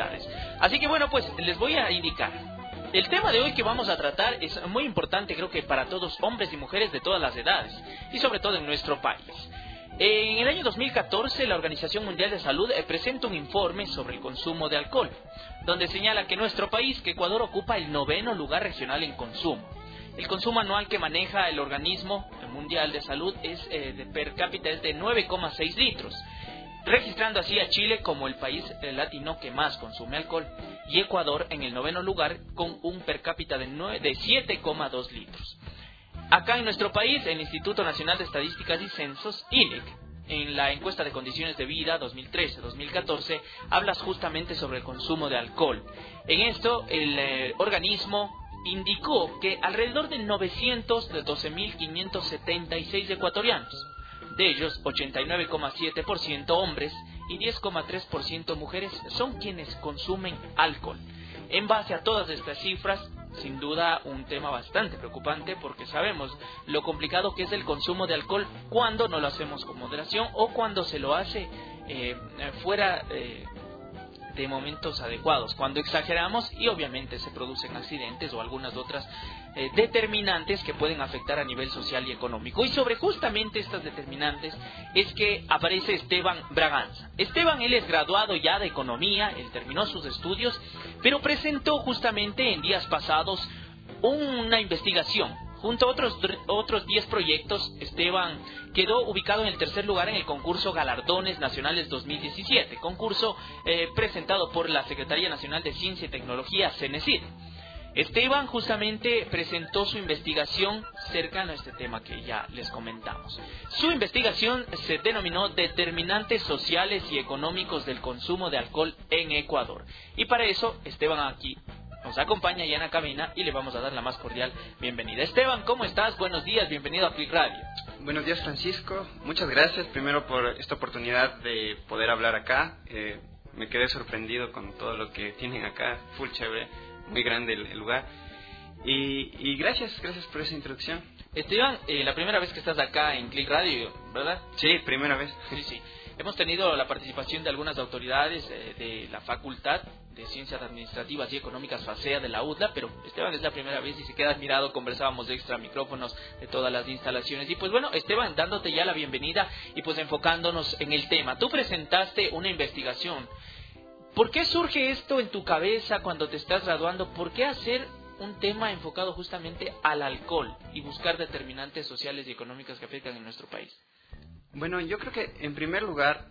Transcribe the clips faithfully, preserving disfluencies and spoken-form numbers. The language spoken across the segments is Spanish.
actividades. Así que bueno, pues les voy a indicar. El tema de hoy que vamos a tratar es muy importante, creo que para todos, hombres y mujeres de todas las edades, y sobre todo en nuestro país. En el año dos mil catorce, la Organización Mundial de Salud presenta un informe sobre el consumo de alcohol, donde señala que nuestro país, que Ecuador, ocupa el noveno lugar regional en consumo. El consumo anual que maneja el Organismo Mundial de Salud es eh, de per cápita es de nueve coma seis litros, registrando así a Chile como el país latino que más consume alcohol, y Ecuador en el noveno lugar con un per cápita de, de siete coma dos litros. Acá en nuestro país, el Instituto Nacional de Estadísticas y Censos, I N E C, en la encuesta de condiciones de vida dos mil trece dos mil catorce, habla justamente sobre el consumo de alcohol. En esto, el eh, organismo indicó que alrededor de novecientos doce mil quinientos setenta y seis ecuatorianos, de ellos ochenta y nueve coma siete por ciento hombres y diez coma tres por ciento mujeres, son quienes consumen alcohol. En base a todas estas cifras, sin duda un tema bastante preocupante, porque sabemos lo complicado que es el consumo de alcohol cuando no lo hacemos con moderación o cuando se lo hace eh, fuera eh, de momentos adecuados, cuando exageramos y obviamente se producen accidentes o algunas otras eh, determinantes que pueden afectar a nivel social y económico. Y sobre justamente estas determinantes es que aparece Esteban Braganza. Esteban, él es graduado ya de Economía, él terminó sus estudios, pero presentó justamente en días pasados una investigación. Junto a otros otros diez proyectos, Esteban quedó ubicado en el tercer lugar en el concurso Galardones Nacionales dos mil diecisiete, concurso eh, presentado por la Secretaría Nacional de Ciencia y Tecnología, CENESID. Esteban justamente presentó su investigación cercana a este tema que ya les comentamos. Su investigación se denominó Determinantes Sociales y Económicos del Consumo de Alcohol en Ecuador. Y para eso, Esteban aquí nos acompaña ya en la cabina y le vamos a dar la más cordial bienvenida. Esteban, ¿cómo estás? Buenos días, bienvenido a Click Radio. Buenos días, Francisco. Muchas gracias primero por esta oportunidad de poder hablar acá. Eh, me quedé sorprendido con todo lo que tienen acá, full chévere, muy grande el, el lugar. Y, y gracias, gracias por esa introducción. Esteban, eh, la primera vez que estás acá en Click Radio, ¿verdad? Sí, primera vez. Sí, sí. Hemos tenido la participación de algunas autoridades eh, de la Facultad de Ciencias Administrativas y Económicas FACEA de la U D L A, pero Esteban es la primera vez y se queda admirado. Conversábamos de extra micrófonos de todas las instalaciones. Y pues bueno, Esteban, dándote ya la bienvenida y pues enfocándonos en el tema. Tú presentaste una investigación. ¿Por qué surge esto en tu cabeza cuando te estás graduando? ¿Por qué hacer un tema enfocado justamente al alcohol y buscar determinantes sociales y económicas que afectan en nuestro país? Bueno, yo creo que en primer lugar,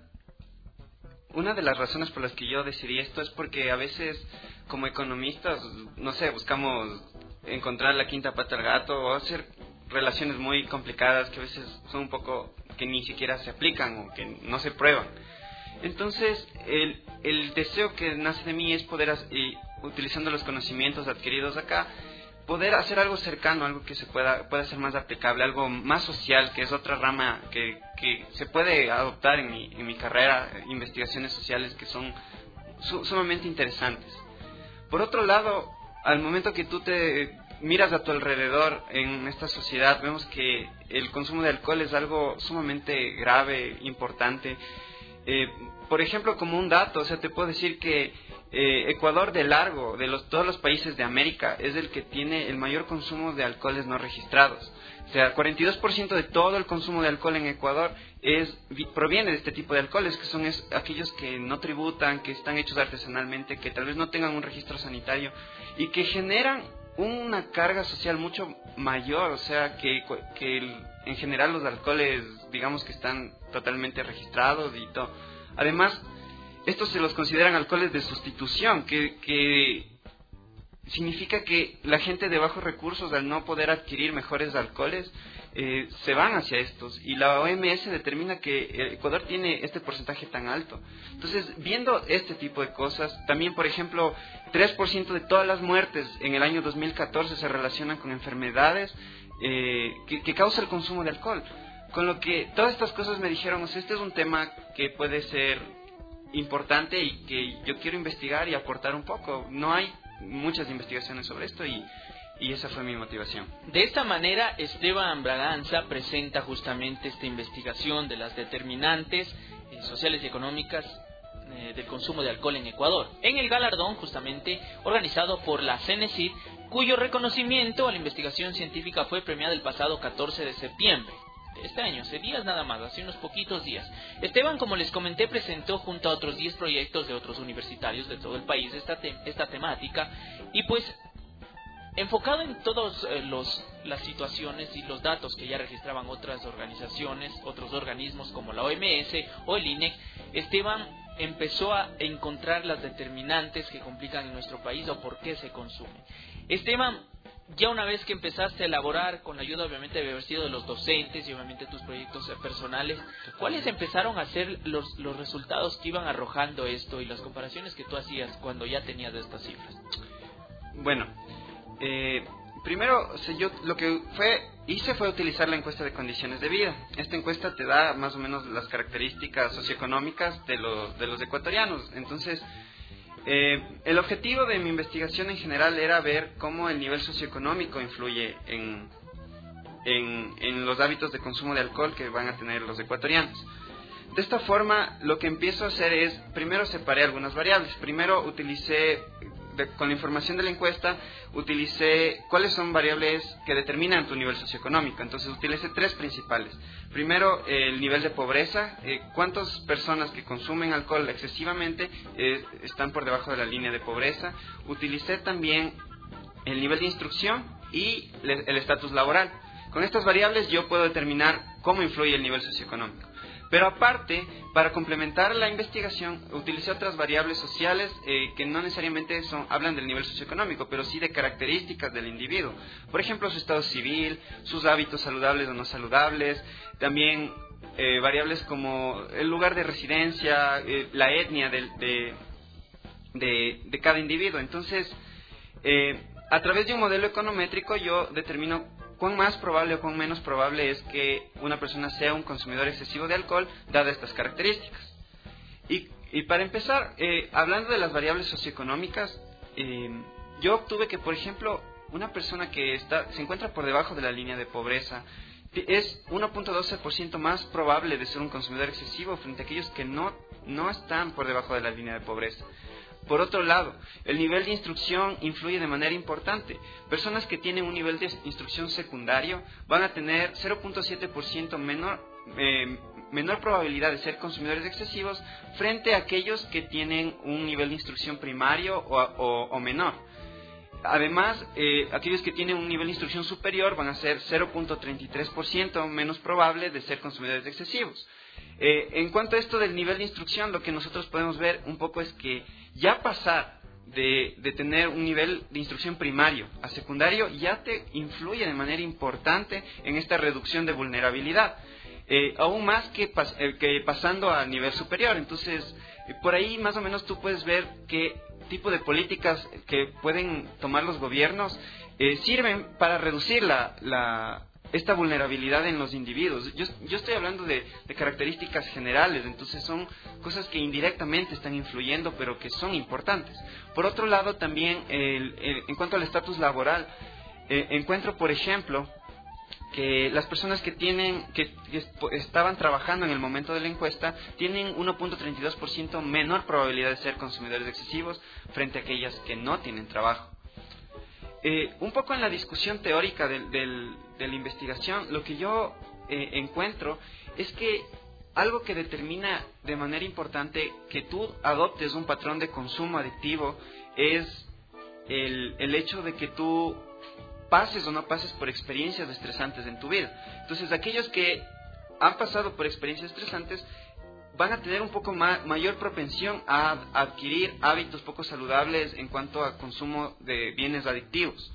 una de las razones por las que yo decidí esto es porque a veces como economistas, no sé, buscamos encontrar la quinta pata al gato o hacer relaciones muy complicadas que a veces son un poco que ni siquiera se aplican o que no se prueban. Entonces, el, el deseo que nace de mí es poder, y, utilizando los conocimientos adquiridos acá, poder hacer algo cercano, algo que se pueda, pueda ser más aplicable, algo más social, que es otra rama que, que se puede adoptar en mi, en mi carrera, investigaciones sociales que son su, sumamente interesantes. Por otro lado, al momento que tú te miras a tu alrededor en esta sociedad, vemos que el consumo de alcohol es algo sumamente grave, importante. Eh, por ejemplo, como un dato, o sea, te puedo decir que Eh, Ecuador de largo, de los, todos los países de América, es el que tiene el mayor consumo de alcoholes no registrados. O sea, cuarenta y dos por ciento de todo el consumo de alcohol en Ecuador es, proviene de este tipo de alcoholes, que son es, aquellos que no tributan, que están hechos artesanalmente, que tal vez no tengan un registro sanitario y que generan una carga social mucho mayor. O sea, que, que el, en general los alcoholes, digamos que están totalmente registrados y todo. Además, estos se los consideran alcoholes de sustitución, que, que significa que la gente de bajos recursos, al no poder adquirir mejores alcoholes, eh, se van hacia estos. Y la O M S determina que Ecuador tiene este porcentaje tan alto. Entonces, viendo este tipo de cosas, también, por ejemplo, tres por ciento de todas las muertes en el año dos mil catorce se relacionan con enfermedades eh, que, que causa el consumo de alcohol. Con lo que todas estas cosas me dijeron, o sea, este es un tema que puede ser importante y que yo quiero investigar y aportar un poco. No hay muchas investigaciones sobre esto y, y esa fue mi motivación. De esta manera, Esteban Braganza presenta justamente esta investigación de las determinantes eh, sociales y económicas eh, del consumo de alcohol en Ecuador, en el galardón justamente organizado por la CENESID, cuyo reconocimiento a la investigación científica fue premiado el pasado catorce de septiembre de este año, hace días nada más, hace unos poquitos días. Esteban, como les comenté, presentó junto a otros diez proyectos de otros universitarios de todo el país esta, te esta temática, y pues enfocado en todas eh, los, las situaciones y los datos que ya registraban otras organizaciones, otros organismos como la O M S o el I N E C, Esteban empezó a encontrar las determinantes que complican en nuestro país o por qué se consumen. Esteban, ya una vez que empezaste a elaborar, con la ayuda obviamente de haber sido de los docentes y obviamente tus proyectos personales, ¿cuáles empezaron a ser los, los resultados que iban arrojando esto y las comparaciones que tú hacías cuando ya tenías estas cifras? Bueno, eh, primero yo lo que fue hice fue utilizar la encuesta de condiciones de vida. Esta encuesta te da más o menos las características socioeconómicas de los, de los ecuatorianos. Entonces, Eh, el objetivo de mi investigación en general era ver cómo el nivel socioeconómico influye en, en, en los hábitos de consumo de alcohol que van a tener los ecuatorianos. De esta forma, lo que empiezo a hacer es, primero separé algunas variables. Primero utilicé, de, con la información de la encuesta, utilicé cuáles son variables que determinan tu nivel socioeconómico. Entonces utilicé tres principales. Primero, eh, el nivel de pobreza, eh, cuántas personas que consumen alcohol excesivamente eh, están por debajo de la línea de pobreza. Utilicé también el nivel de instrucción y le, el estatus laboral. Con estas variables yo puedo determinar cómo influye el nivel socioeconómico. Pero aparte, para complementar la investigación, utilicé otras variables sociales eh, que no necesariamente son, hablan del nivel socioeconómico, pero sí de características del individuo. Por ejemplo, su estado civil, sus hábitos saludables o no saludables, también eh, variables como el lugar de residencia, eh, la etnia de, de, de, de cada individuo. Entonces, eh, a través de un modelo econométrico yo determino cuán más probable o cuán menos probable es que una persona sea un consumidor excesivo de alcohol, dadas estas características. Y, y para empezar, eh, hablando de las variables socioeconómicas, eh, yo obtuve que, por ejemplo, una persona que está, se encuentra por debajo de la línea de pobreza es uno punto doce por ciento más probable de ser un consumidor excesivo frente a aquellos que no, no están por debajo de la línea de pobreza. Por otro lado, el nivel de instrucción influye de manera importante. Personas que tienen un nivel de instrucción secundario van a tener cero punto siete por ciento menor, eh, menor probabilidad de ser consumidores excesivos frente a aquellos que tienen un nivel de instrucción primario o, o, o menor. Además, eh, aquellos que tienen un nivel de instrucción superior van a ser cero punto treinta y tres por ciento menos probable de ser consumidores excesivos. Eh, en cuanto a esto del nivel de instrucción, lo que nosotros podemos ver un poco es que ya pasar de, de tener un nivel de instrucción primario a secundario ya te influye de manera importante en esta reducción de vulnerabilidad, eh, aún más que, pas, eh, que pasando a nivel superior. Entonces, eh, por ahí más o menos tú puedes ver qué tipo de políticas que pueden tomar los gobiernos eh, sirven para reducir la... la esta vulnerabilidad en los individuos. Yo, yo estoy hablando de, de características generales, entonces son cosas que indirectamente están influyendo, pero que son importantes. Por otro lado, también, el, el, en cuanto al estatus laboral, eh, encuentro, por ejemplo, que las personas que tienen que, que estaban trabajando en el momento de la encuesta tienen uno punto treinta y dos por ciento menor probabilidad de ser consumidores excesivos frente a aquellas que no tienen trabajo. Eh, un poco en la discusión teórica del, del, de la investigación, lo que yo eh, encuentro es que algo que determina de manera importante que tú adoptes un patrón de consumo adictivo es el, el hecho de que tú pases o no pases por experiencias estresantes en tu vida. Entonces, aquellos que han pasado por experiencias estresantes van a tener un poco ma- mayor propensión a adquirir hábitos poco saludables en cuanto a consumo de bienes adictivos.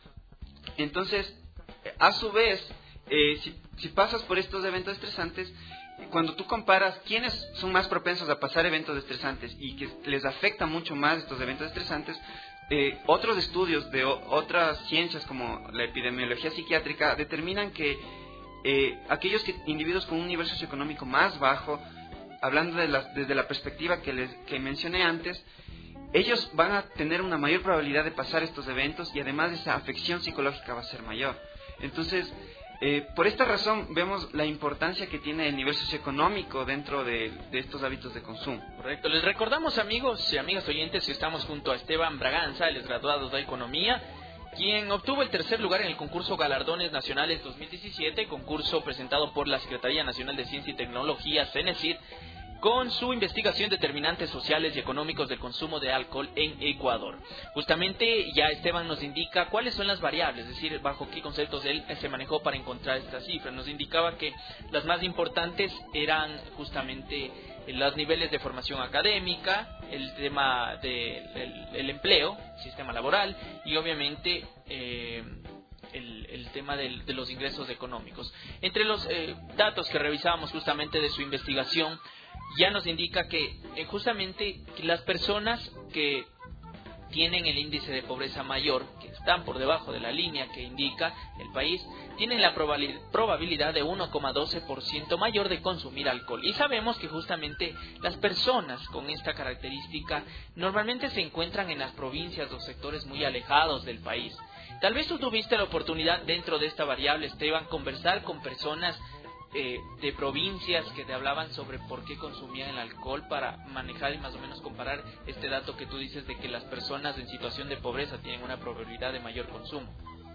Entonces, a su vez, eh, si, si pasas por estos eventos estresantes, cuando tú comparas quiénes son más propensos a pasar eventos estresantes y que les afecta mucho más estos eventos estresantes, eh, otros estudios de o- otras ciencias como la epidemiología psiquiátrica determinan que eh, aquellos que, individuos con un nivel socioeconómico más bajo, hablando de la, desde la perspectiva que, les, que mencioné antes, ellos van a tener una mayor probabilidad de pasar estos eventos y además esa afección psicológica va a ser mayor. Entonces, Eh, por esta razón vemos la importancia que tiene el nivel socioeconómico dentro de, de estos hábitos de consumo. Correcto. Les recordamos, amigos y amigas oyentes, que estamos junto a Esteban Braganza, el graduado de Economía, quien obtuvo el tercer lugar en el concurso Galardones Nacionales dos mil diecisiete, concurso presentado por la Secretaría Nacional de Ciencia y Tecnología, CENESID, con su investigación Determinantes Sociales y Económicos del Consumo de Alcohol en Ecuador. Justamente ya Esteban nos indica cuáles son las variables, es decir, bajo qué conceptos él se manejó para encontrar estas cifras. Nos indicaba que las más importantes eran justamente los niveles de formación académica, el tema del el empleo, sistema laboral y obviamente eh, el, el tema del, de los ingresos económicos. Entre los eh, datos que revisábamos justamente de su investigación, ya nos indica que eh, justamente que las personas que tienen el índice de pobreza mayor, que están por debajo de la línea que indica el país, tienen la probabilidad de uno coma doce por ciento mayor de consumir alcohol. Y sabemos que justamente las personas con esta característica normalmente se encuentran en las provincias o sectores muy alejados del país. Tal vez tú tuviste la oportunidad dentro de esta variable, Esteban, conversar con personas Eh, de provincias que te hablaban sobre por qué consumían el alcohol, para manejar y más o menos comparar este dato que tú dices de que las personas en situación de pobreza tienen una probabilidad de mayor consumo.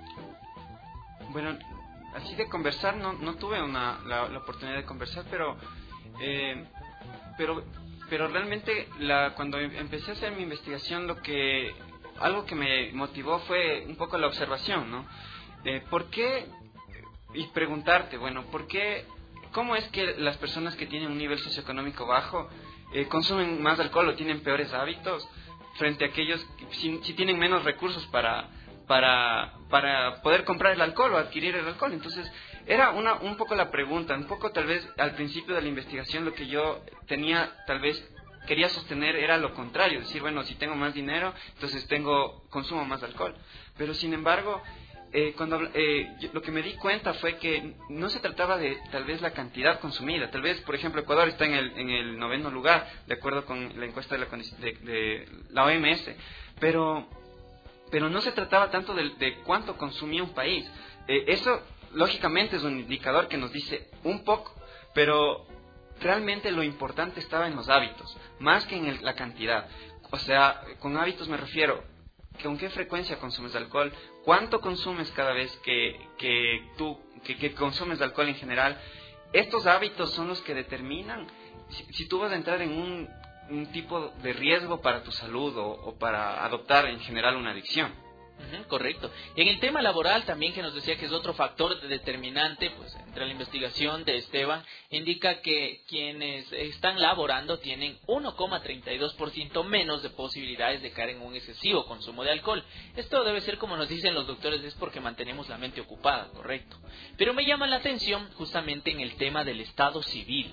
Bueno, así de conversar no, no tuve una, la, la oportunidad de conversar, pero eh, pero pero realmente la, cuando empecé a hacer mi investigación, lo que algo que me motivó fue un poco la observación, ¿no? Eh, ¿Por qué? Y preguntarte, bueno, ¿por qué, cómo es que las personas que tienen un nivel socioeconómico bajo eh, consumen más alcohol o tienen peores hábitos frente a aquellos que si, si tienen menos recursos para, para, para poder comprar el alcohol o adquirir el alcohol? Entonces, era una, un poco la pregunta, un poco tal vez al principio de la investigación lo que yo tenía, tal vez quería sostener era lo contrario, decir, bueno, si tengo más dinero, entonces tengo consumo más alcohol. Pero sin embargo, Eh, cuando eh, yo, lo que me di cuenta fue que no se trataba de tal vez la cantidad consumida. Tal vez, por ejemplo, Ecuador está en el, en el noveno lugar, de acuerdo con la encuesta de la, de, de la O M S, pero, pero no se trataba tanto de, de cuánto consumía un país. Eh, eso, lógicamente, es un indicador que nos dice un poco, pero realmente lo importante estaba en los hábitos, más que en el, la cantidad. O sea, con hábitos me refiero ¿con qué frecuencia consumes alcohol? ¿Cuánto consumes cada vez que, que tú que, que consumes alcohol en general? Estos hábitos son los que determinan si, si tú vas a entrar en un, un tipo de riesgo para tu salud o, o para adoptar en general una adicción. Uh-huh, correcto. Y en el tema laboral también, que nos decía que es otro factor determinante, pues entre la investigación de Esteban, indica que quienes están laborando tienen uno coma treinta y dos por ciento menos de posibilidades de caer en un excesivo consumo de alcohol. Esto debe ser, como nos dicen los doctores, es porque mantenemos la mente ocupada, correcto. Pero me llama la atención justamente en el tema del estado civil.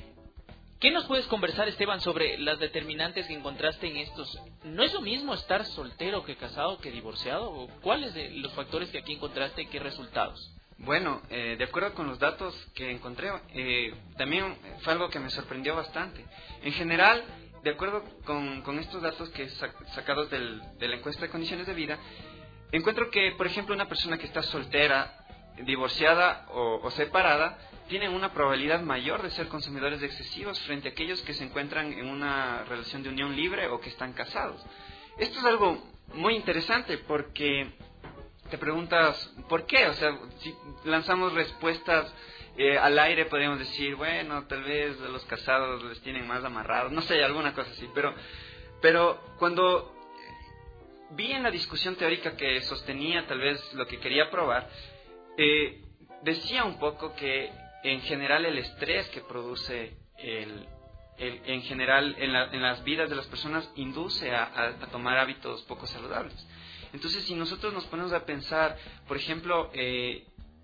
¿Qué nos puedes conversar, Esteban, sobre las determinantes que encontraste en estos? ¿No es lo mismo estar soltero que casado que divorciado? ¿O cuáles de los factores que aquí encontraste y qué resultados? Bueno, eh, de acuerdo con los datos que encontré, eh, también fue algo que me sorprendió bastante. En general, de acuerdo con, con estos datos que sac- sacados del, de la encuesta de condiciones de vida, encuentro que, por ejemplo, una persona que está soltera, divorciada o, o separada, tienen una probabilidad mayor de ser consumidores de excesivos frente a aquellos que se encuentran en una relación de unión libre o que están casados. Esto es algo muy interesante porque te preguntas, ¿por qué? O sea, si lanzamos respuestas eh, al aire, podríamos decir, bueno, tal vez los casados les tienen más amarrados, no sé, alguna cosa así, pero, pero cuando vi en la discusión teórica que sostenía tal vez lo que quería probar, eh, decía un poco que en general el estrés que produce el, el, en general en, la, en las vidas de las personas induce a, a, a tomar hábitos poco saludables. Entonces, si nosotros nos ponemos a pensar, por ejemplo, eh,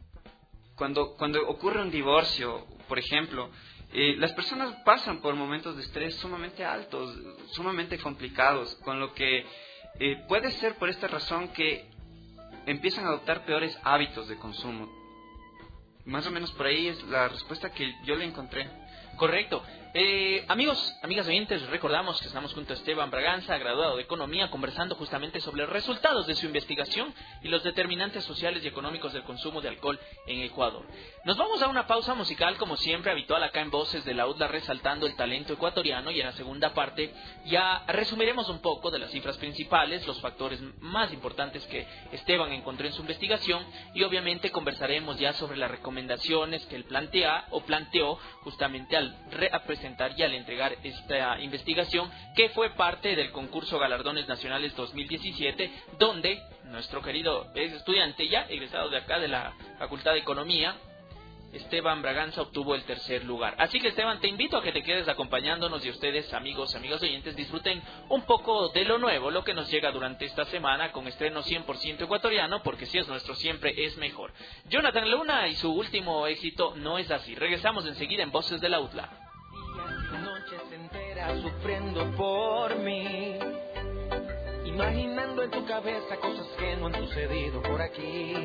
cuando, cuando ocurre un divorcio, por ejemplo, eh, las personas pasan por momentos de estrés sumamente altos, sumamente complicados, con lo que eh, puede ser por esta razón que empiezan a adoptar peores hábitos de consumo. Más o menos por ahí es la respuesta que yo le encontré. Correcto. Eh, amigos, amigas oyentes, recordamos que estamos junto a Esteban Braganza, graduado de Economía, conversando justamente sobre los resultados de su investigación y los determinantes sociales y económicos del consumo de alcohol en Ecuador. Nos vamos a una pausa musical, como siempre, habitual acá en Voces de la U D L A, resaltando el talento ecuatoriano, y en la segunda parte ya resumiremos un poco de las cifras principales, los factores más importantes que Esteban encontró en su investigación, y obviamente conversaremos ya sobre las recomendaciones que él plantea o planteó justamente al representar y al entregar esta investigación, que fue parte del concurso Galardones Nacionales dos mil diecisiete, donde nuestro querido estudiante ya egresado de acá de la Facultad de Economía, Esteban Braganza, obtuvo el tercer lugar. Así que, Esteban, te invito a que te quedes acompañándonos y ustedes, amigos, amigos oyentes, disfruten un poco de lo nuevo, lo que nos llega durante esta semana con estreno cien por ciento ecuatoriano, porque si es nuestro siempre es mejor. Jonathan Luna y su último éxito, No es así. Regresamos enseguida en Voces de la U D L A. Noches enteras sufriendo por mí, imaginando en tu cabeza cosas que no han sucedido por aquí.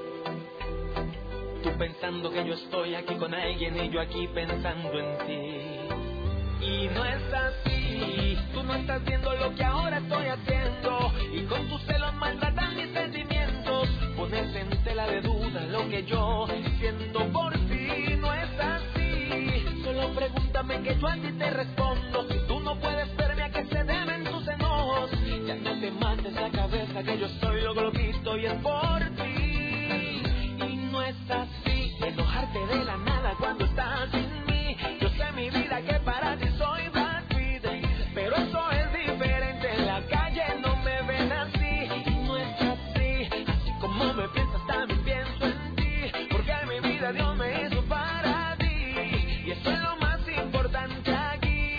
Tú pensando que yo estoy aquí con alguien y yo aquí pensando en ti. Y no es así, tú no estás viendo lo que ahora estoy haciendo, y con tus celos maltratan mis sentimientos. Pones en tela de duda lo que yo siento por ti. No es así, solo pregúntame que yo a ti te respondo. Si tú no puedes verme, a qué se deben tus enojos. Ya no te mates la cabeza que yo soy lo que estoy es por ti. Y no es así, enojarte de la nada cuando estás sin mí. Yo sé, mi vida, que para ti soy Brad Pitt, pero eso es diferente, en la calle no me ven así. Y no es así, así como me piensas también pienso en ti, porque mi vida Dios me hizo para ti, y eso es lo más importante aquí.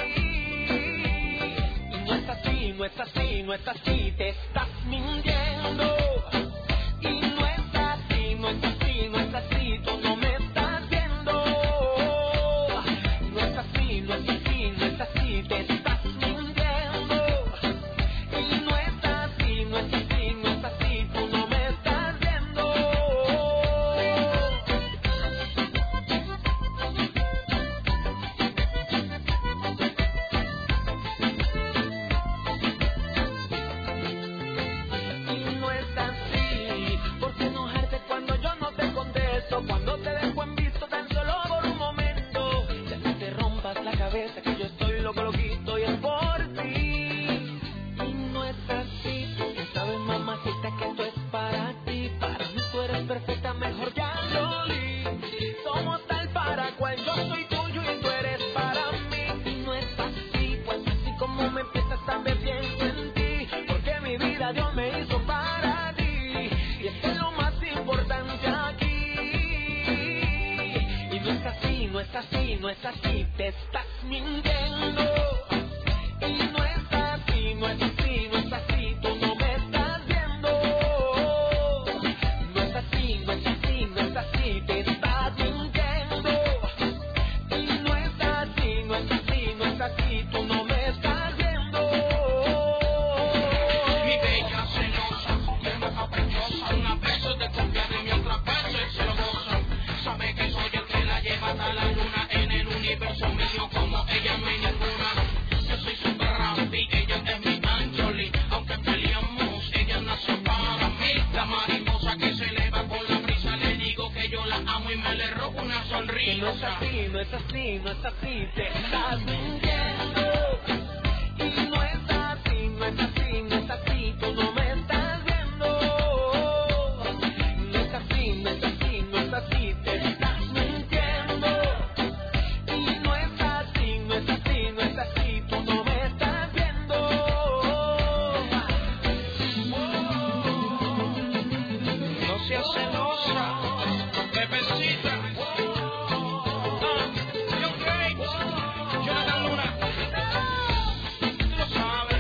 Y no es así, no es así, no es así, te estás mintiendo. Y no es así, no es así, no es así, tú no me estás viendo. No es así, no es así, no es así, te estás mintiendo. Y no es así, no es así, no es así, tú no me estás viendo. Y no es así, ¿por qué enojarte cuando yo no te contesto? Cuando te dejo en visto tan solo por un momento. Ya no te rompas la cabeza que yo estoy loco, loquito y es por ti. Y no es así, que sabes, mamacita, que esto es para ti. Para mí tú eres perfecta, mejor que Jolie. Somos tal para cual, yo soy tuyo y tú eres para mí. Y no es así, pues así como me empiezas también pienso en ti, porque mi vida Dios me hizo para ti, y esto es lo más importante aquí. Y no es así, no es así, no es así, te estás mintiendo. Y no es así, no es así, no es así, tú no me estás viendo. No es así, no es así, no es así, te estás mintiendo. Y no es así, no es así, no es así, tú no me estás viendo. Mi bella celosa, tierna caprichosa, una vez te confía de mí, otras veces se lo goza. Sabe que soy el que la lleva hasta la luna, en el universo mío como ella no hay ninguna. Yo soy super Rampi, ella es mi Anjoli, aunque peleamos, ella nació para mí. La mariposa que se eleva con la brisa, le digo que yo la amo y me le robo una Que sonrisa. no es así, no es así, no es así, te estás mintiendo. Y no es así, no es así, no es así, tú no me estás viendo. No es así, no es así, no es así, te estás mintiendo. Y no es así, no es así, no es así, tú no me estás viendo. No seas celosa, bebecita. Yo creo, Jonathan Luna, tú lo sabes.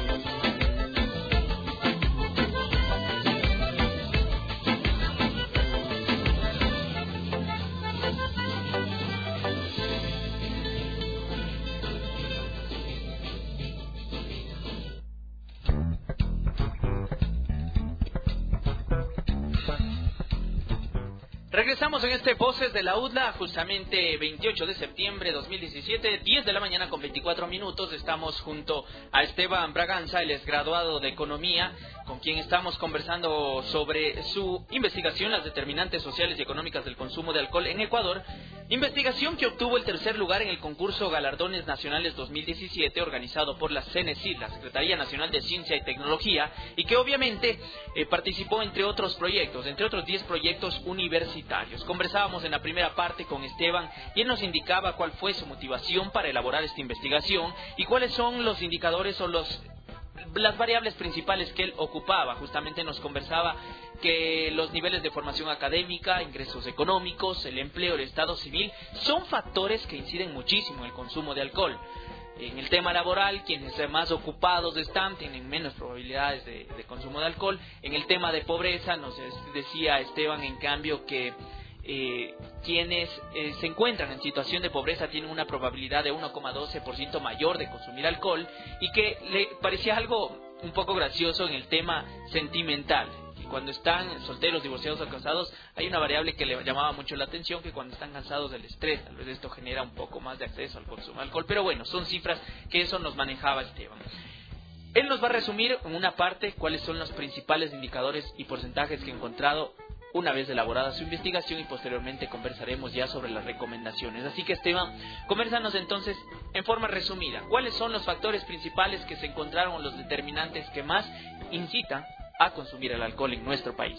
Regresamos en este Voces de la U D L A, justamente veintiocho de septiembre de dos mil diecisiete, diez de la mañana con veinticuatro minutos. Estamos junto a Esteban Braganza, él es graduado de Economía, con quien estamos conversando sobre su investigación, las determinantes sociales y económicas del consumo de alcohol en Ecuador. Investigación que obtuvo el tercer lugar en el concurso Galardones Nacionales dos mil diecisiete, organizado por la CENESID, la Secretaría Nacional de Ciencia y Tecnología, y que obviamente eh, participó entre otros proyectos, entre otros diez proyectos universitarios. Conversábamos en la primera parte con Esteban y él nos indicaba cuál fue su motivación para elaborar esta investigación y cuáles son los indicadores o los las variables principales que él ocupaba. Justamente nos conversaba que los niveles de formación académica, ingresos económicos, el empleo, el estado civil, son factores que inciden muchísimo en el consumo de alcohol. En el tema laboral, quienes más ocupados están tienen menos probabilidades de, de consumo de alcohol. En el tema de pobreza, nos decía Esteban, en cambio, que eh, quienes eh, se encuentran en situación de pobreza tienen una probabilidad de uno coma doce por ciento mayor de consumir alcohol, y que le parecía algo un poco gracioso en el tema sentimental. Cuando están solteros, divorciados o casados, hay una variable que le llamaba mucho la atención, que cuando están cansados del estrés, tal vez esto genera un poco más de acceso al consumo de alcohol, pero bueno, son cifras que eso nos manejaba Esteban. Él nos va a resumir en una parte cuáles son los principales indicadores y porcentajes que ha encontrado una vez elaborada su investigación, y posteriormente conversaremos ya sobre las recomendaciones. Así que Esteban, convérsanos entonces en forma resumida, ¿cuáles son los factores principales que se encontraron, los determinantes que más incitan a consumir el alcohol en nuestro país?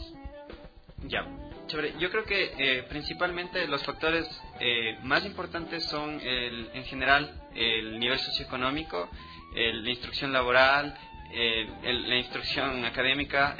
Ya, chévere. Yo creo que eh, principalmente los factores eh, más importantes son, el, en general, el nivel socioeconómico, el, la instrucción laboral, el, el, la instrucción académica,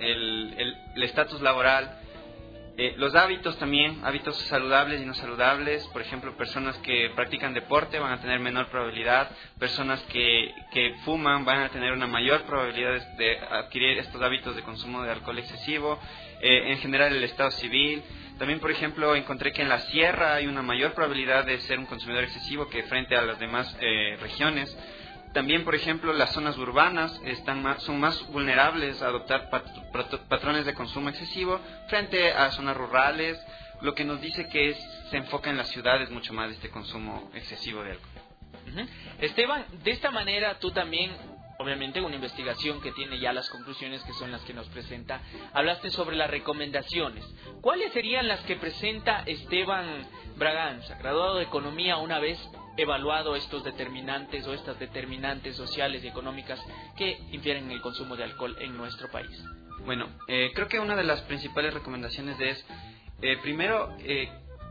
el estatus laboral, eh, los hábitos también, hábitos saludables y no saludables. Por ejemplo, personas que practican deporte van a tener menor probabilidad, personas que, que fuman van a tener una mayor probabilidad de adquirir estos hábitos de consumo de alcohol excesivo. Eh, en general, el estado civil. También, por ejemplo, encontré que en la sierra hay una mayor probabilidad de ser un consumidor excesivo que frente a las demás eh, regiones. También, por ejemplo, las zonas urbanas están más, son más vulnerables a adoptar pat, pat, patrones de consumo excesivo frente a zonas rurales, lo que nos dice que es, se enfoca en las ciudades mucho más este consumo excesivo de alcohol. Uh-huh. Esteban, de esta manera tú también, obviamente una investigación que tiene ya las conclusiones que son las que nos presenta, hablaste sobre las recomendaciones. ¿Cuáles serían las que presenta Esteban Braganza, graduado de Economía, una vez evaluado estos determinantes o estas determinantes sociales y económicas que infieren en el consumo de alcohol en nuestro país? Bueno, eh, creo que una de las principales recomendaciones es, eh, primero, eh,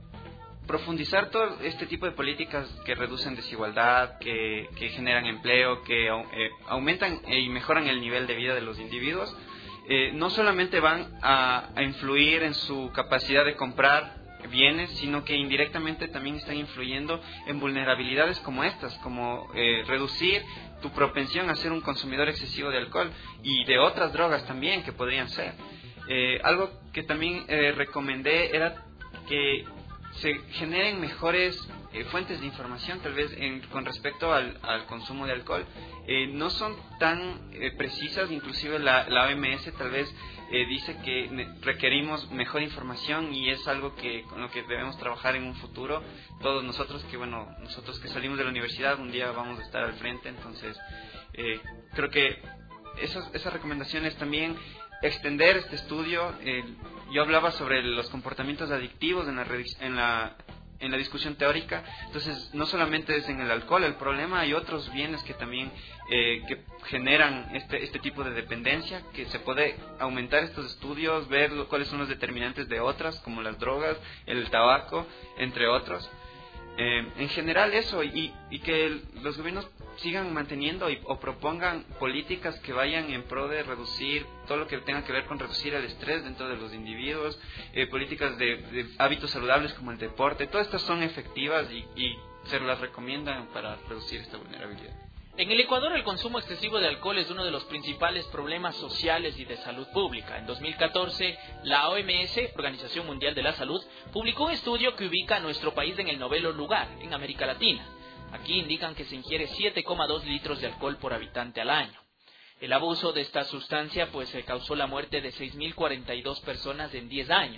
profundizar todo este tipo de políticas que reducen desigualdad, que, que generan empleo, que eh, aumentan y mejoran el nivel de vida de los individuos. Eh, no solamente van a, a influir en su capacidad de comprar bienes, sino que indirectamente también están influyendo en vulnerabilidades como estas, como eh, reducir tu propensión a ser un consumidor excesivo de alcohol y de otras drogas también que podrían ser. Eh, algo que también eh, recomendé era que se generen mejores eh, fuentes de información, tal vez en, con respecto al, al consumo de alcohol. Eh, no son tan eh, precisas, inclusive la, la O M S tal vez eh, dice que requerimos mejor información, y es algo que con lo que debemos trabajar en un futuro. Todos nosotros que, bueno, nosotros que salimos de la universidad, un día vamos a estar al frente, entonces eh, creo que esas, esas recomendaciones también, extender este estudio. Eh, yo hablaba sobre los comportamientos adictivos en la, en la en la discusión teórica, entonces no solamente es en el alcohol el problema, hay otros bienes que también eh, que generan este este tipo de dependencia, que se puede aumentar estos estudios, ver lo, cuáles son los determinantes de otras, como las drogas, el tabaco, entre otros. Eh, en general eso, y, y que el, los gobiernos sigan manteniendo y, o propongan políticas que vayan en pro de reducir todo lo que tenga que ver con reducir el estrés dentro de los individuos, eh, políticas de, de hábitos saludables como el deporte. Todas estas son efectivas y, y se las recomiendan para reducir esta vulnerabilidad. En el Ecuador, el consumo excesivo de alcohol es uno de los principales problemas sociales y de salud pública. En dos mil catorce, la O M S, Organización Mundial de la Salud, publicó un estudio que ubica a nuestro país en el noveno lugar en América Latina. Aquí indican que se ingiere siete coma dos litros de alcohol por habitante al año. El abuso de esta sustancia pues causó la muerte de seis mil cuarenta y dos personas en diez años.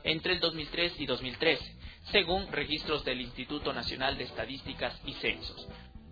entre el dos mil tres y dos mil trece, según registros del Instituto Nacional de Estadísticas y Censos.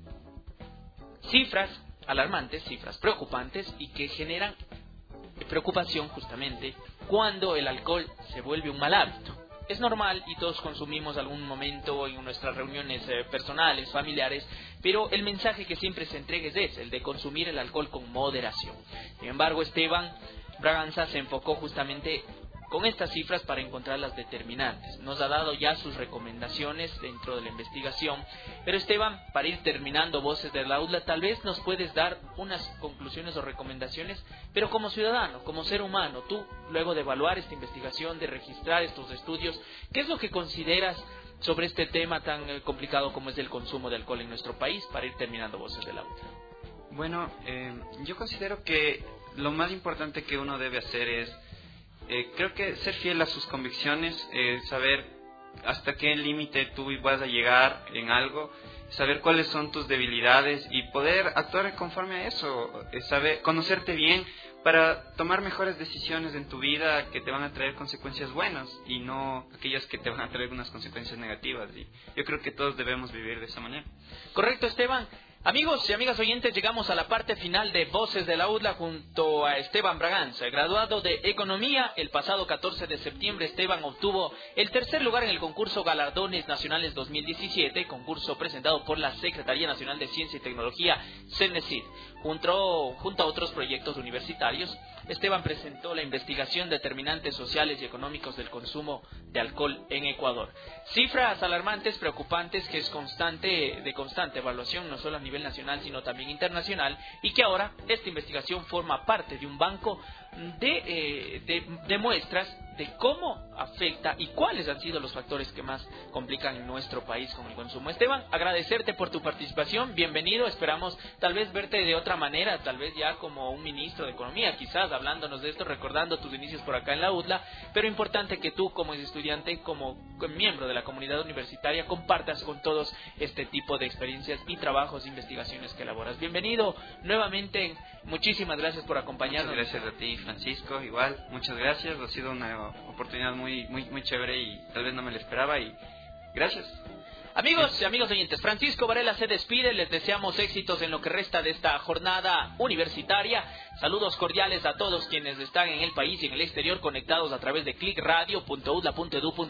Cifras alarmantes, cifras preocupantes y que generan preocupación justamente cuando el alcohol se vuelve un mal hábito. Es normal y todos consumimos algún momento en nuestras reuniones eh, personales, familiares, pero el mensaje que siempre se entrega es ese, el de consumir el alcohol con moderación. Sin embargo, Esteban Braganza se enfocó justamente con estas cifras para encontrar las determinantes. Nos ha dado ya sus recomendaciones dentro de la investigación, pero Esteban, para ir terminando Voces de la U D L A, tal vez nos puedes dar unas conclusiones o recomendaciones, pero como ciudadano, como ser humano, tú, luego de evaluar esta investigación, de registrar estos estudios, ¿qué es lo que consideras sobre este tema tan eh, complicado como es el consumo de alcohol en nuestro país, para ir terminando Voces de la U D L A? Bueno, eh, yo considero que lo más importante que uno debe hacer es Eh, creo que ser fiel a sus convicciones, eh, saber hasta qué límite tú vas a llegar en algo, saber cuáles son tus debilidades y poder actuar conforme a eso, eh, saber conocerte bien para tomar mejores decisiones en tu vida que te van a traer consecuencias buenas y no aquellas que te van a traer unas consecuencias negativas. Y yo creo que todos debemos vivir de esa manera. Correcto, Esteban. Amigos y amigas oyentes, llegamos a la parte final de Voces de la U D L A junto a Esteban Braganza, graduado de Economía. El pasado catorce de septiembre, Esteban obtuvo el tercer lugar en el concurso Galardones Nacionales dos mil diecisiete, concurso presentado por la Secretaría Nacional de Ciencia y Tecnología, CENESID. Junto, junto a otros proyectos universitarios, Esteban presentó la investigación Determinantes Sociales y Económicos del Consumo de Alcohol en Ecuador. Cifras alarmantes, preocupantes, que es constante, de constante evaluación, no solo a nivel nacional, sino también internacional, y que ahora esta investigación forma parte de un banco de, eh, de, de muestras de cómo afecta y cuáles han sido los factores que más complican en nuestro país con el consumo. Esteban, agradecerte por tu participación, bienvenido, esperamos tal vez verte de otra manera, tal vez ya como un ministro de Economía, quizás hablándonos de esto, recordando tus inicios por acá en la U D L A, pero importante que tú como estudiante, como miembro de la comunidad universitaria, compartas con todos este tipo de experiencias y trabajos e investigaciones que elaboras. Bienvenido nuevamente, muchísimas gracias por acompañarnos. Muchas gracias a ti, Francisco, igual, muchas gracias, ha sido una oportunidad muy muy muy chévere y tal vez no me lo esperaba y gracias. Amigos y amigos oyentes, Francisco Varela se despide, les deseamos éxitos en lo que resta de esta jornada universitaria. Saludos cordiales a todos quienes están en el país y en el exterior conectados a través de clic radio punto u d l a punto e d u punto